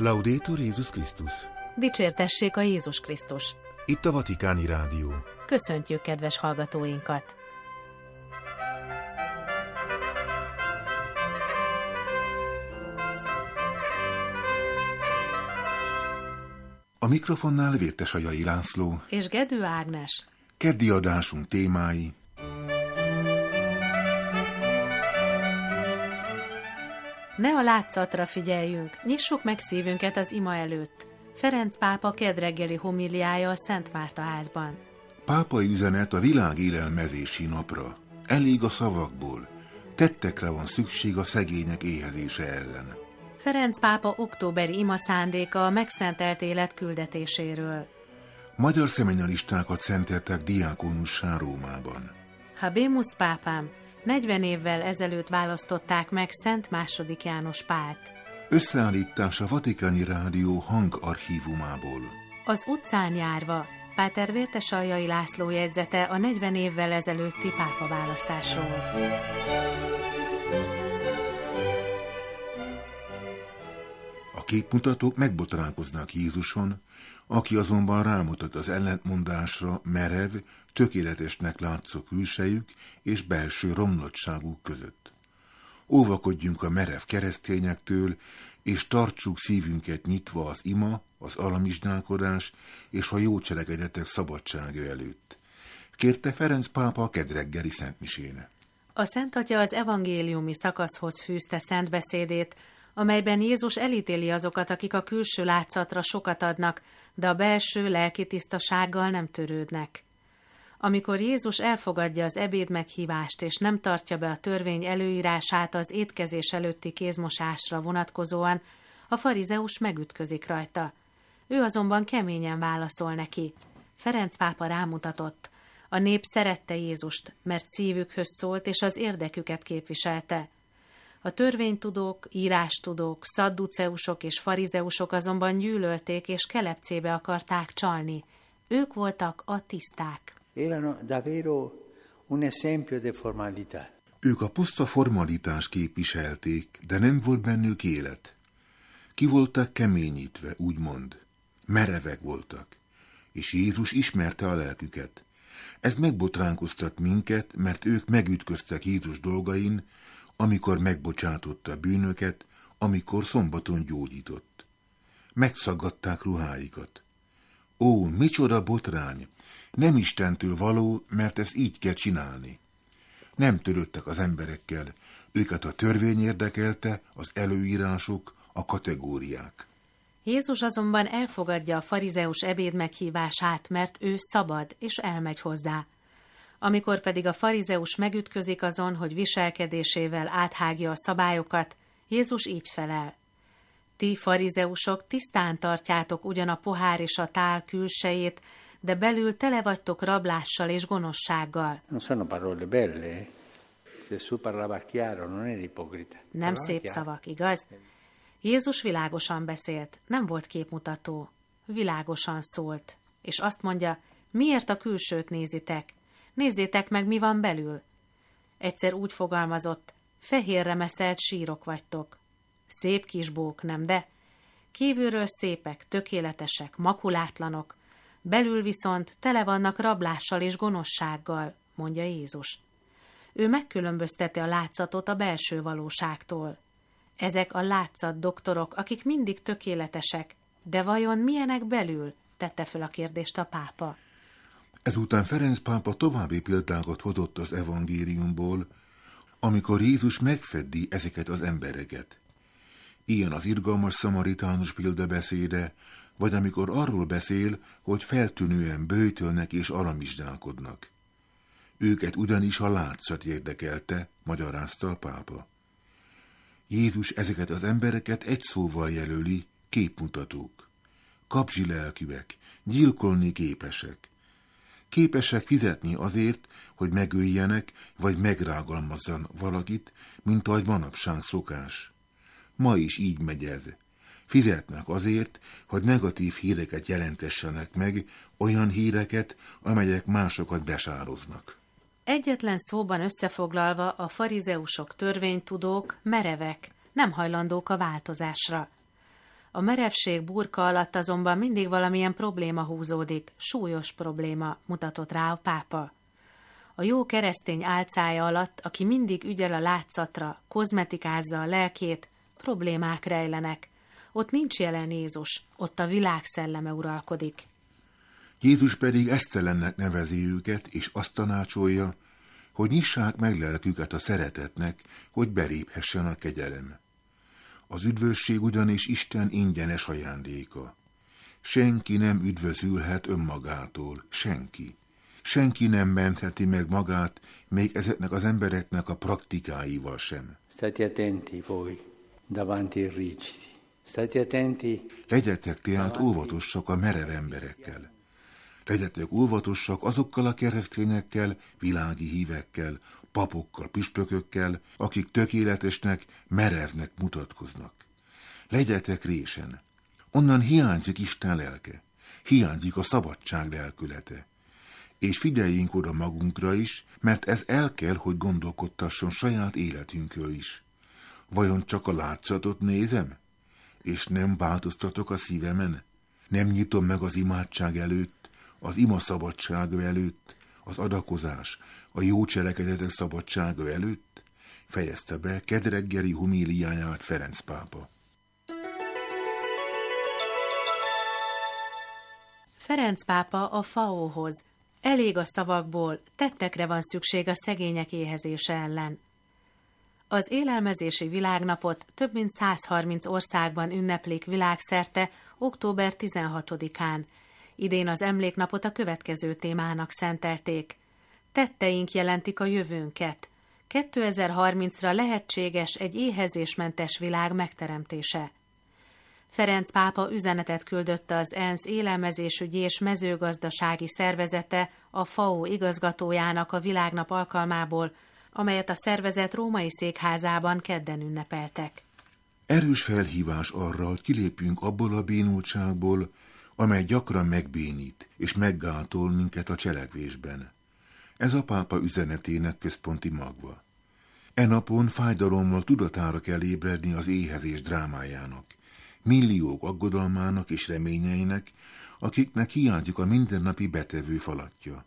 Laudetur Jézus Krisztus! Dicsértessék a Jézus Krisztus! Itt a Vatikáni Rádió. Köszöntjük kedves hallgatóinkat! A mikrofonnál Vértesajai László és Gedő Ágnes. Keddi adásunk témái: Ne a látszatra figyeljünk, nyissuk meg szívünket az ima előtt. Ferenc pápa kedreggeli homiliája a Szent Márta házban. Pápai üzenet a világ élelmezési napra. Elég a szavakból, tettekre van szükség a szegények éhezése ellen. Ferenc pápa októberi ima szándéka a megszentelt élet küldetéséről. Magyar szemenyalistákat szenteltek diákonussá Rómában. Habemus pápám, 40 évvel ezelőtt választották meg Szent II. János Pált. Összeállítás a Vatikáni Rádió hangarchívumából. Az utcán járva, Páter Vértesajai László jegyzete a 40 évvel ezelőtti pápaválasztásról. A képmutatók megbotránkoznak Jézuson, aki azonban rámutat az ellentmondásra merev, tökéletesnek látszó külsejük és belső romlottságuk között. Óvakodjunk a merev keresztényektől, és tartsuk szívünket nyitva az ima, az alamizsnálkodás és a jó cselekedetek szabadsága előtt. Kérte Ferenc pápa a kedreggeli szentmisén. A Szent Atya az evangéliumi szakaszhoz fűzte szent beszédét, amelyben Jézus elítéli azokat, akik a külső látszatra sokat adnak, de a belső lelki tisztasággal nem törődnek. Amikor Jézus elfogadja az ebéd meghívást, és nem tartja be a törvény előírását az étkezés előtti kézmosásra vonatkozóan, a farizeus megütközik rajta. Ő azonban keményen válaszol neki. Ferenc pápa rámutatott. A nép szerette Jézust, mert szívükhöz szólt, és az érdeküket képviselte. A törvénytudók, írástudók, szadduceusok és farizeusok azonban gyűlölték és kelepcébe akarták csalni. Ők voltak a tiszták. Erano davvero un esempio di formalità. Ők a puszta formalitás képviselték, de nem volt bennük élet. Ki voltak keményítve, úgymond. Merevek voltak. És Jézus ismerte a lelküket. Ez megbotránkoztat minket, mert ők megütköztek Jézus dolgain, amikor megbocsátotta bűnöket, amikor szombaton gyógyított. Megszaggatták ruháikat. Ó, micsoda botrány! Nem Istentől való, mert ezt így kell csinálni. Nem törődtek az emberekkel, őket a törvény érdekelte, az előírások, a kategóriák. Jézus azonban elfogadja a farizeus ebéd meghívását, mert ő szabad, és elmegy hozzá. Amikor pedig a farizeus megütközik azon, hogy viselkedésével áthágja a szabályokat, Jézus így felel. Ti farizeusok tisztán tartjátok ugyan a pohár és a tál külsejét, de belül tele vagytok rablással és gonoszsággal. Non sono parole belle. Gesù parlava chiaro, non era ipocrita. Nem szép szavak, igaz? Jézus világosan beszélt, nem volt képmutató. Világosan szólt, és azt mondja, miért a külsőt nézitek? Nézzétek meg, mi van belül. Egyszer úgy fogalmazott, fehérre meszelt sírok vagytok. Szép kis bók, nem de? Kívülről szépek, tökéletesek, makulátlanok, belül viszont tele vannak rablással és gonoszsággal, mondja Jézus. Ő megkülönbözteti a látszatot a belső valóságtól. Ezek a látszat doktorok, akik mindig tökéletesek, de vajon milyenek belül? Tette föl a kérdést a pápa. Ezután Ferenc pápa további példákat hozott az evangéliumból, amikor Jézus megfeddi ezeket az embereket. Ilyen az irgalmas szamaritánus példabeszéde, vagy amikor arról beszél, hogy feltűnően böjtölnek és alamizsdálkodnak. Őket ugyanis a látszat érdekelte, magyarázta a pápa. Jézus ezeket az embereket egy szóval jelöli, képmutatók. Kapzsi lelkűek, gyilkolni képesek. Képesek fizetni azért, hogy megöljenek, vagy megrágalmazzan valakit, mint ahogy manapság szokás. Ma is így megy ez. Fizetnek azért, hogy negatív híreket jelentessenek meg, olyan híreket, amelyek másokat besároznak. Egyetlen szóban összefoglalva a farizeusok, törvénytudók merevek, nem hajlandók a változásra. A merevség burka alatt azonban mindig valamilyen probléma húzódik, súlyos probléma, mutatott rá a pápa. A jó keresztény álcája alatt, aki mindig ügyel a látszatra, kozmetikázza a lelkét, problémák rejlenek. Ott nincs jelen Jézus, ott a világ szelleme uralkodik. Jézus pedig esztelennek nevezi őket, és azt tanácsolja, hogy nyissák meg lelküket a szeretetnek, hogy beléphessen a kegyelem. Az üdvösség ugyanis Isten ingyenes ajándéka. Senki nem üdvözülhet önmagától, senki. Senki nem mentheti meg magát, még ezeknek az embereknek a praktikáival sem. State attenti voi, davanti ai rigidi. State attenti. Legyetek tehát óvatosak a merev emberekkel. Legyetek óvatosak azokkal a keresztényekkel, világi hívekkel, papokkal, püspökökkel, akik tökéletesnek, merevnek mutatkoznak. Legyetek résen. Onnan hiányzik Isten lelke, hiányzik a szabadság lelkülete. És figyeljünk oda magunkra is, mert ez el kell, hogy gondolkodtasson saját életünkről is. Vajon csak a látszatot nézem? És nem változtatok a szívemen? Nem nyitom meg az imádság előtt, az ima szabadsága előtt, az adakozás, a jó cselekedetek szabadsága előtt? Fejezte be kedreggeli homíliáját Ferenc pápa. Ferenc pápa a FAO-hoz. Elég a szavakból, tettekre van szükség a szegények éhezése ellen. Az élelmezési világnapot több mint 130 országban ünneplik világszerte október 16-án. Idén az emléknapot a következő témának szentelték. Tetteink jelentik a jövőnket. 2030-ra lehetséges egy éhezésmentes világ megteremtése. Ferenc pápa üzenetet küldött az ENSZ élelmezésügyi és mezőgazdasági szervezete, a FAO igazgatójának a világnap alkalmából, amelyet a szervezet római székházában kedden ünnepeltek. Erős felhívás arra, hogy kilépjünk abból a bénultságból, amely gyakran megbénít és meggátol minket a cselekvésben. Ez a pápa üzenetének központi magva. E napon fájdalommal tudatára kell ébredni az éhezés drámájának, milliók aggodalmának és reményeinek, akiknek hiányzik a mindennapi betevő falatja.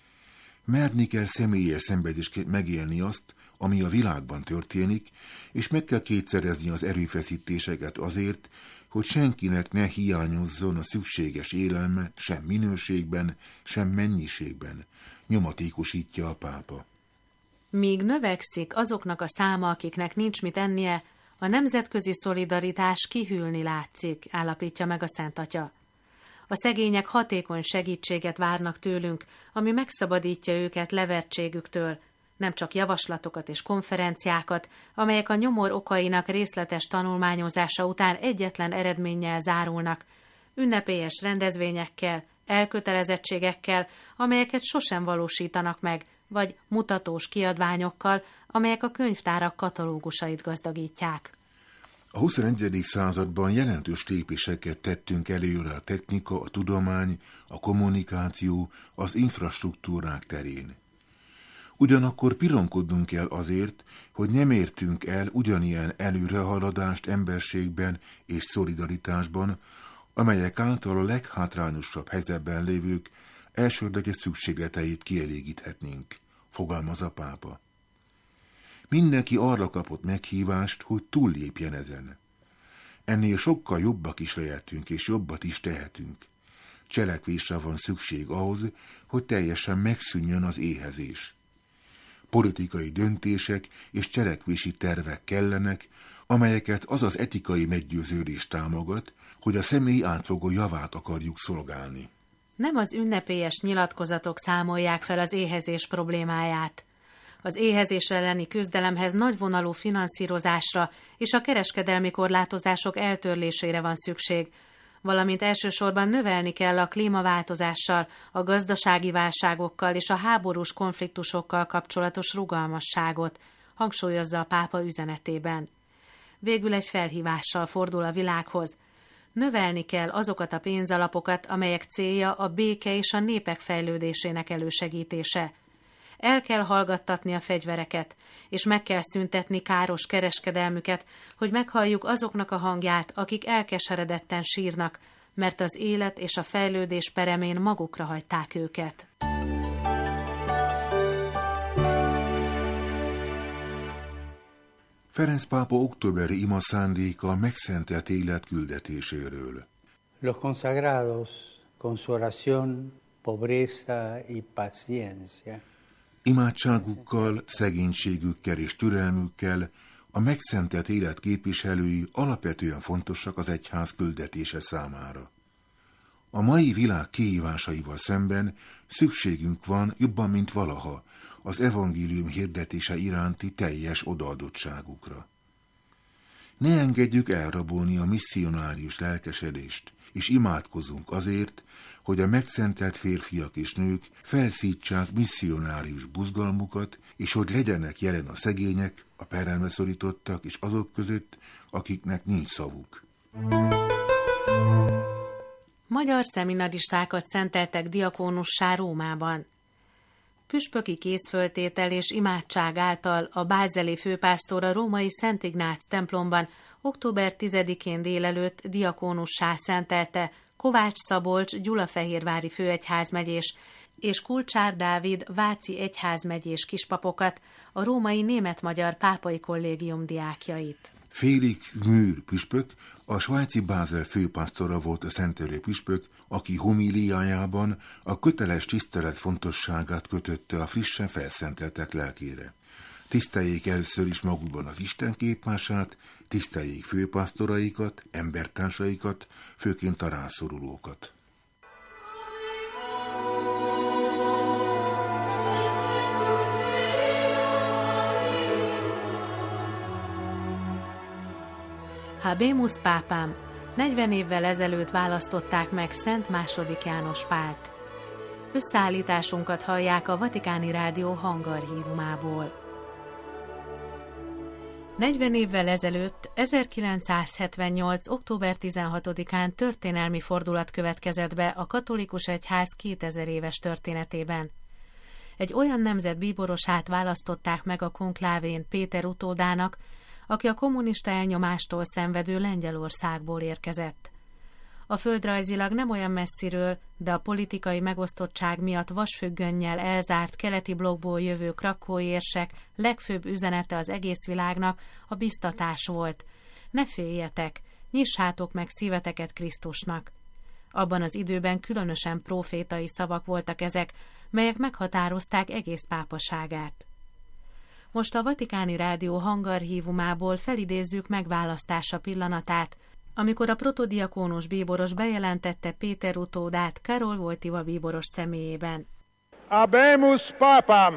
Merni kell személyes szenvedésként megélni azt, ami a világban történik, és meg kell kétszerezni az erőfeszítéseket azért, hogy senkinek ne hiányozzon a szükséges élelme sem minőségben, sem mennyiségben, nyomatékosítja a pápa. Míg növekszik azoknak a száma, akiknek nincs mit ennie, a nemzetközi szolidaritás kihűlni látszik, állapítja meg a Szent Atya. A szegények hatékony segítséget várnak tőlünk, ami megszabadítja őket levertségüktől, nem csak javaslatokat és konferenciákat, amelyek a nyomor okainak részletes tanulmányozása után egyetlen eredménnyel zárulnak, ünnepélyes rendezvényekkel, elkötelezettségekkel, amelyeket sosem valósítanak meg, vagy mutatós kiadványokkal, amelyek a könyvtárak katalógusait gazdagítják. A 21. században jelentős lépéseket tettünk előre a technika, a tudomány, a kommunikáció, az infrastruktúrák terén. Ugyanakkor pironkodnunk kell azért, hogy nem értünk el ugyanilyen előrehaladást emberségben és szolidaritásban, amelyek által a leghátrányosabb helyzetben lévők elsődleges szükségleteit kielégíthetnénk, fogalmaz a pápa. Mindenki arra kapott meghívást, hogy túllépjen ezen. Ennél sokkal jobbak is lehetünk, és jobbat is tehetünk. Cselekvésre van szükség ahhoz, hogy teljesen megszűnjön az éhezés. Politikai döntések és cselekvési tervek kellenek, amelyeket az az etikai meggyőződés támogat, hogy a személy átfogó javát akarjuk szolgálni. Nem az ünnepélyes nyilatkozatok számolják fel az éhezés problémáját. Az éhezés elleni küzdelemhez nagyvonalú finanszírozásra és a kereskedelmi korlátozások eltörlésére van szükség, valamint elsősorban növelni kell a klímaváltozással, a gazdasági válságokkal és a háborús konfliktusokkal kapcsolatos rugalmasságot, hangsúlyozza a pápa üzenetében. Végül egy felhívással fordul a világhoz. Növelni kell azokat a pénzalapokat, amelyek célja a béke és a népek fejlődésének elősegítése. El kell hallgattatni a fegyvereket, és meg kell szüntetni káros kereskedelmüket, hogy meghalljuk azoknak a hangját, akik elkeseredetten sírnak, mert az élet és a fejlődés peremén magukra hagyták őket. Ferenc pápa októberi ima szándéka a megszentelt élet küldetéséről. Los consagrados, con su oración, pobreza y paciencia. Imádságukkal, szegénységükkel és türelmükkel a megszentelt élet képviselői alapvetően fontosak az egyház küldetése számára. A mai világ kihívásaival szemben szükségünk van jobban, mint valaha az evangélium hirdetése iránti teljes odaadottságukra. Ne engedjük elrabolni a misszionárius lelkesedést, és imádkozunk azért, hogy a megszentelt férfiak és nők felszítsák misszionárius buzgalmukat, és hogy legyenek jelen a szegények, a perelme szorítottak és azok között, akiknek nincs szavuk. Magyar szeminaristákat szenteltek diakónussá Rómában. Püspöki készföltétel és imádság által a bázeli főpásztor a római Szent Ignác templomban október 10-én délelőtt diakónussá szentelte Kovács Szabolcs gyulafehérvári főegyházmegyés és Kulcsár Dávid váci egyházmegyés kispapokat, a római német-magyar pápai kollégium diákjait. Félix Mühr püspök, a svájci Bázel főpásztora volt a szentelő püspök, aki homíliájában a köteles tisztelet fontosságát kötötte a frissen felszenteltek lelkére. Tiszteljék először is magukban az Isten képmását, tiszteljék főpásztoraikat, embertársaikat, főként a rászorulókat. Habemus pápám, 40 évvel ezelőtt választották meg Szent II. János Pált. Összeállításunkat hallják a Vatikáni Rádió hangarchívumából. 40 évvel ezelőtt, 1978. október 16-án történelmi fordulat következett be a katolikus egyház 2000 éves történetében. Egy olyan nemzet bíborosát választották meg a konklávén Péter utódának, aki a kommunista elnyomástól szenvedő Lengyelországból érkezett. A földrajzilag nem olyan messziről, de a politikai megosztottság miatt vasfüggönnyel elzárt keleti blokkból jövő krakói érsek legfőbb üzenete az egész világnak a biztatás volt. Ne féljetek, nyissátok meg szíveteket Krisztusnak. Abban az időben különösen profétai szavak voltak ezek, melyek meghatározták egész pápaságát. Most a Vatikáni Rádió hangarchívumából felidézzük megválasztása pillanatát, amikor a protodiakónus bíboros bejelentette Péter utódát Karol Wojtyła bíboros személyében. Habemus papam!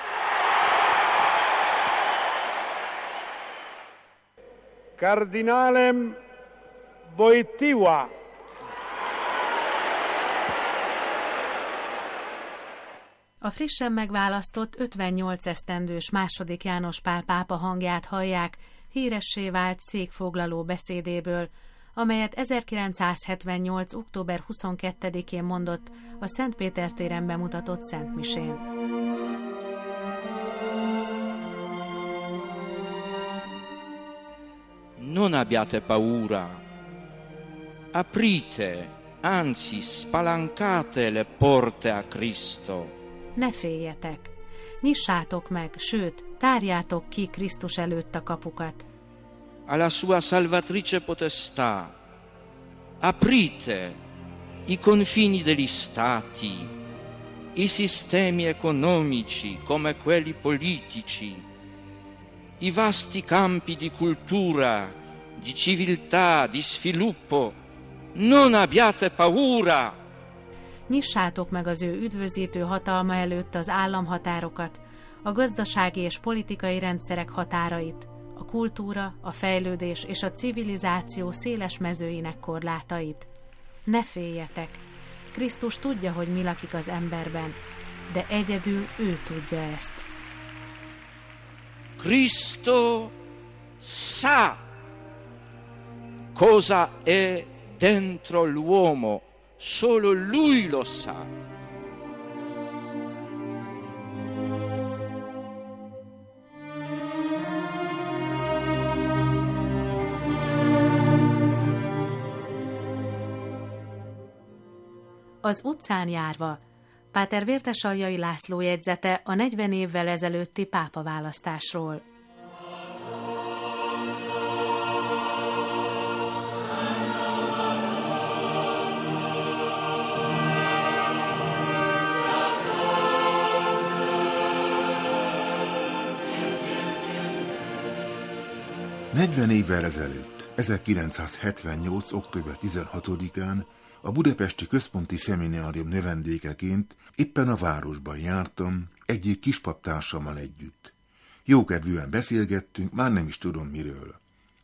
Cardinalem Wojtyła! A frissen megválasztott 58 esztendős II. János Pál pápa hangját hallják híressé vált székfoglaló beszédéből, amelyet 1978. október 22-én mondott a Szent Péter téren bemutatott szentmisén. Non abbiate paura, aprite, anzi spalancate le porte a Cristo. Ne féljetek, nyissátok meg, sőt, tárjátok ki Krisztus előtt a kapukat. Alla sua salvatrice potestà, aprite i confini degli stati, i sistemi economici come quelli politici, i vasti campi di cultura, di civiltà, di sviluppo. Non abbiate paura! Nyissátok meg az ő üdvözítő hatalma előtt az államhatárokat, a gazdasági és politikai rendszerek határait, a kultúra, a fejlődés és a civilizáció széles mezőinek korlátait. Ne féljetek! Krisztus tudja, hogy mi lakik az emberben, de egyedül ő tudja ezt. Cristo sa cosa è dentro l'uomo, solo lui lo sa. Az utcán járva. Páter Vértesaljai László jegyzete a 40 évvel ezelőtti pápaválasztásról. Negyven évvel ezelőtt, 1978. október 16-án a budapesti központi szeminárium növendékeként éppen a városban jártam egyik kispaptársammal együtt. Jókedvűen beszélgettünk, már nem is tudom miről.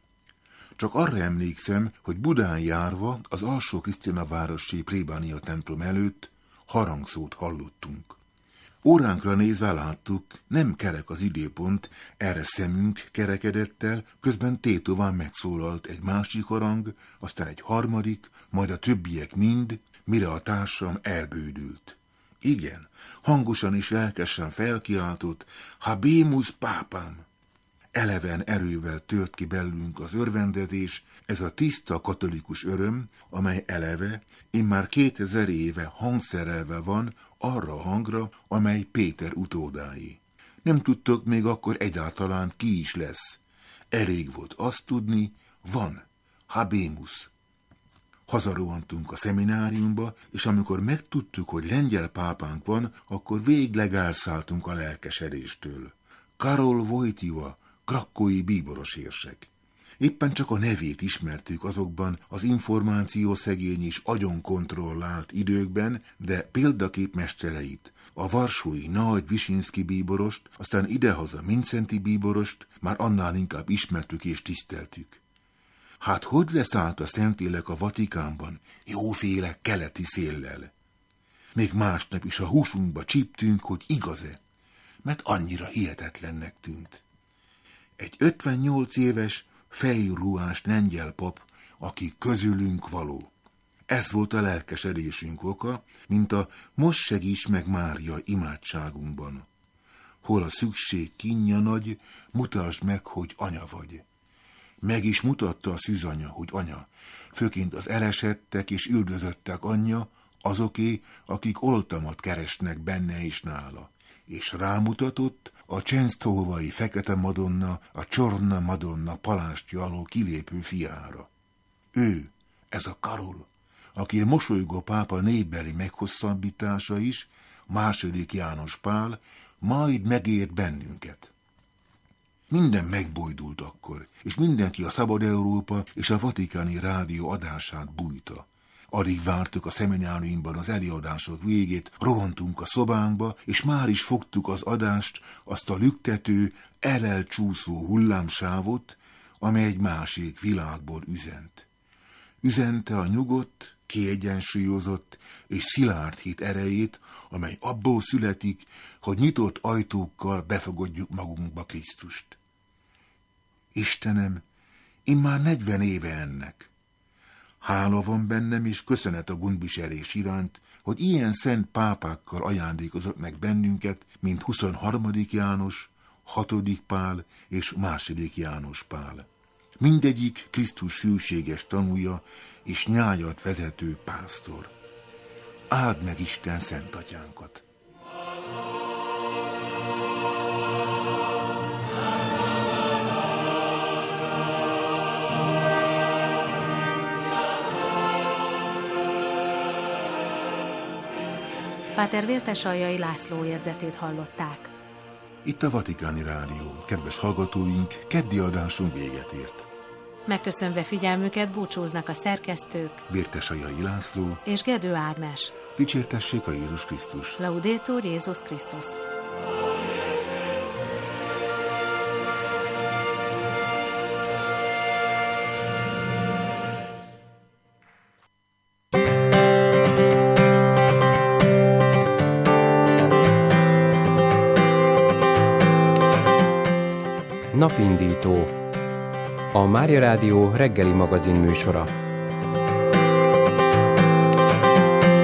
Csak arra emlékszem, hogy Budán járva az Alsó Krisztina-városi plébánia templom előtt harangszót hallottunk. Óránkra nézve láttuk, nem kerek az időpont, erre szemünk kerekedett el, közben tétován megszólalt egy másik harang, aztán egy harmadik, majd a többiek mind, mire a társam elbődült. Igen, hangosan és lelkesen felkiáltott, Habemus Papam! Eleven erővel tört ki belőlünk az örvendezés, ez a tiszta katolikus öröm, amely eleve, immár 2000 éve hangszerelve van arra a hangra, amely Péter utódái. Nem tudtok még akkor egyáltalán ki is lesz. Elég volt azt tudni, van, Habemus. Hazarohantunk a szemináriumba, és amikor megtudtuk, hogy lengyel pápánk van, akkor végleg elszálltunk a lelkesedéstől. Karol Wojtyła, krakkói bíboros érsek. Éppen csak a nevét ismertük azokban az információszegény és agyonkontrollált időkben, de példaképmestereit, a varsói Nagy Visinszky bíborost, aztán idehaza Mindszenty bíborost már annál inkább ismertük és tiszteltük. Hát hogy leszállt a Szentlélek a Vatikánban jóféle keleti széllel? Még másnap is a húsunkba csíptünk, hogy igaz-e, mert annyira hihetetlennek tűnt. Egy 58 éves, fejruhás lengyel pap, aki közülünk való. Ez volt a lelkesedésünk oka, mint a most segíts meg Mária imádságunkban. Hol a szükség kínja nagy, mutasd meg, hogy anya vagy. Meg is mutatta a szűzanya, hogy anya, főként az elesettek és üldözöttek anyja, azoké, akik oltalmat keresnek benne és nála. És rámutatott a Csensztóvai Fekete Madonna, a Csorna Madonna palástja alól kilépő fiára. Ő, ez a Karol, aki a mosolygó pápa népbeli meghosszabbítása is, II. János Pál, majd megért bennünket. Minden megbojdult akkor, és mindenki a Szabad Európa és a Vatikáni Rádió adását bújta. Alig vártuk a szemináriumban az előadások végét, rohantunk a szobánkba, és már is fogtuk az adást, azt a lüktető, elelcsúszó hullámsávot, amely egy másik világból üzent. Üzente a nyugodt, kiegyensúlyozott és szilárd hit erejét, amely abból születik, hogy nyitott ajtókkal befogadjuk magunkba Krisztust. Istenem, immár 40 éve ennek. Hála van bennem, és köszönet a gondviselés iránt, hogy ilyen szent pápákkal ajándékozott meg bennünket, mint 23. János, 6. Pál és 2. János Pál. Mindegyik Krisztus hűséges tanúja és nyájat vezető pásztor. Áld meg Isten szent atyánkat! Páter Vértesaljai László jegyzetét hallották. Itt a Vatikáni Rádió, kedves hallgatóink, keddi adásunk véget ért. Megköszönve figyelmüket búcsúznak a szerkesztők Vértesaljai László és Gedő Ágnes. Dicsértessék a Jézus Krisztus! Laudetur Jézus Krisztus! Napindító, a Mária Rádió reggeli magazin műsora.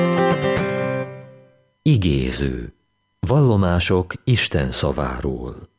Igéző. Vallomások Isten szaváról.